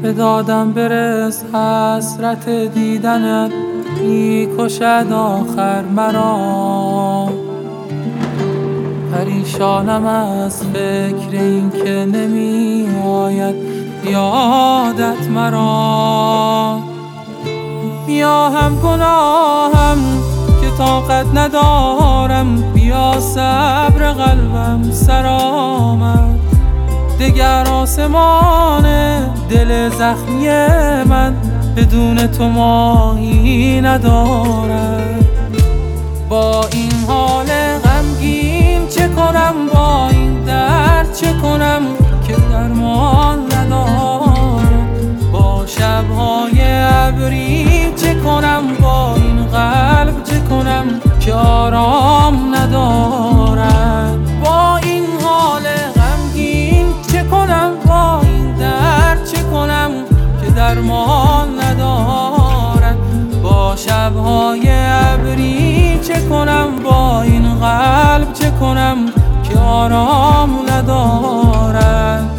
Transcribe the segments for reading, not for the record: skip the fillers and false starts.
به دادم برس، حسرت دیدنت میکشد آخر مرا. پریشانم از فکر این که نمی آید یادت مرا. بیا هم گناهم که طاقت ندارم، بیا صبر قلبم سر آمد. دگر آسمان دل زخمی من بدون تو ماهی ندارد. با این حال غمگین چه کنم، با این درد چه کنم که درمان ندارد. با شبهای ابری چه کنم، با این قلب چه کنم که آرام ندارد. با این حال غمگین چه کنم، با این درد چه کنم که درمان ندارد. با شبهای ابری چه کنم، با این قلب چه کنم که آرام ندارد.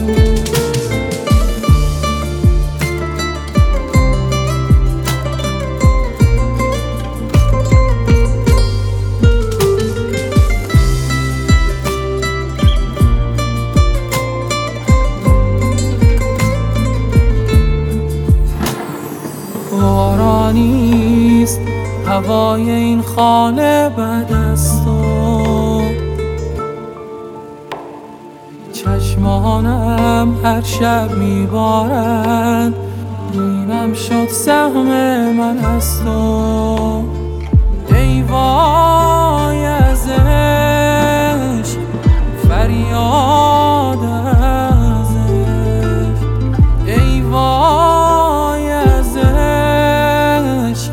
بارانیست هوای این خانه بعد از تو، چشمانم هر شب میبارند، اینم شد سهم من از تو. ای وای از عشق، فریاد از عشق. ای وای از عشق،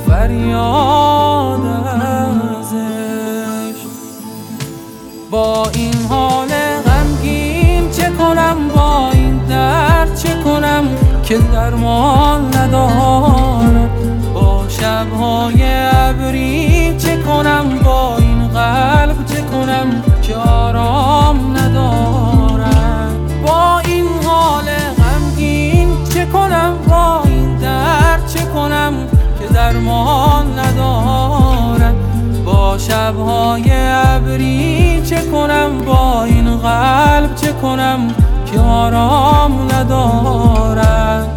فریاد از عشق. با این حال غمگین چه کنم، با این درد چه کنم که درمان ندارد. با شبهای ابری چه کنم، با این قلب چه کنم که آرام ندارد. با این حال غمگین چه کنم، با این درد چه کنم که درمان ندارد. با شبهای ابری چه کنم، با این قلب چه کنم که آرام ندارد.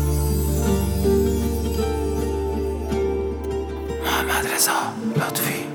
محمد رضا لطفی.